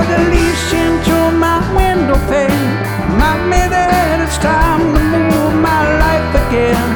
the leaves into my window pane. Remind me that it's time to move my life again.